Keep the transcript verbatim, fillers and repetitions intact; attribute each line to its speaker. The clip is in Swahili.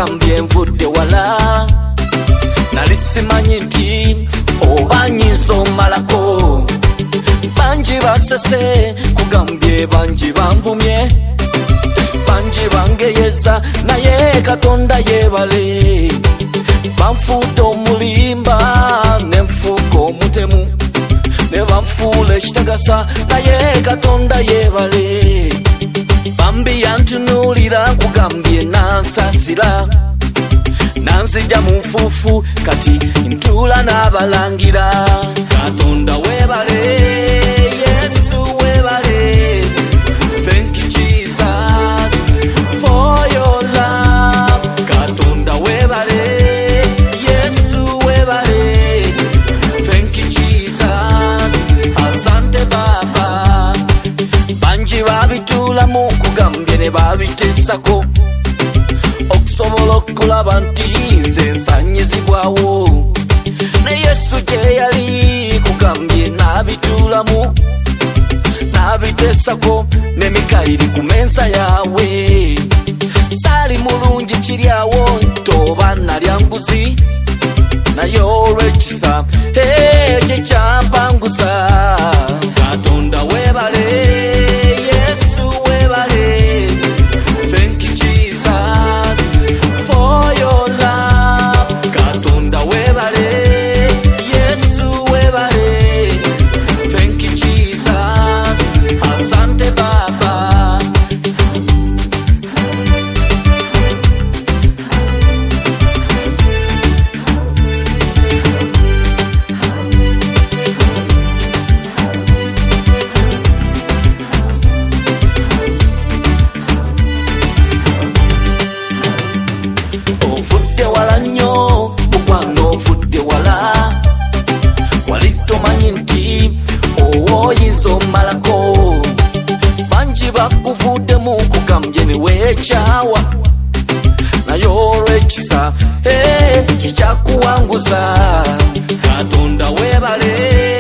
Speaker 1: kugambye nvudde wala nalisimanyi nti oba nyinza malako banji basese kugambye banji banvumye banji bangeyeza naye Katonda yebale banfuuta omulimba nenfuuka omutemu ne banfuula ekitagasa naye Katonda yebale bambi yantunuulira kugambye nansasira nanzija mu nfuufu kati ntuula n'abalangira Katonda webale Yesu webale thank you Jesus for your love Katonda webale Yesu webale thank you Jesus asante Baba banji babituulamu kugambye ne babiteesako okusobola okulaba nti nze nsanyizibwawo ne Yesu gye yali kugambye n'abituulamu n'abiteesako ne Mikayiri ku mensa yawe saali mulungi kiryawo toba nalya nguzi naye olw'ekisa ekyo kyampanguza Katonda webale Yesu webale thank you Jesus for your love Katonda webale Yesu webale thank you Jesus asante Baba ovudde wala nnyo mukwano ovudde wala walitomanyi nti owoyinza omalako banji bakuvuddemu kugambye ne weekyawa naye olw'ekisa kikyakuwanguza Katonda webale